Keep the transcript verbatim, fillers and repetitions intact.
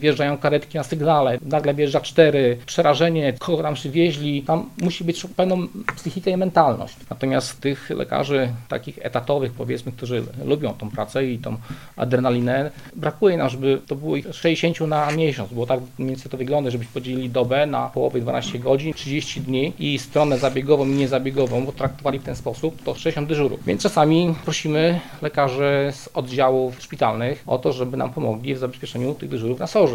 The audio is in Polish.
wjeżdżają karetki na sygnale, nagle wjeżdża cztery, przerażenie, kogo tam przywieźli, tam musi być pewną psychikę i mentalność. Natomiast tych lekarzy takich etatowych, powiedzmy, którzy lubią tą pracę i tą adrenalinę, brakuje nam, żeby to było ich sześćdziesiąt na miesiąc, bo tak mniej więcej to wygląda, żebyśmy podzielili dobę na połowę dwanaście godzin, trzydzieści dni i stronę zabiegową i niezabiegową, bo traktowali w ten sposób, to sześćdziesiąt dyżurów. Więc czasami prosimy lekarzy z oddziałów szpitalnych o to, żeby nam pomogli w zabezpieczeniu tych dyżurów na sorze.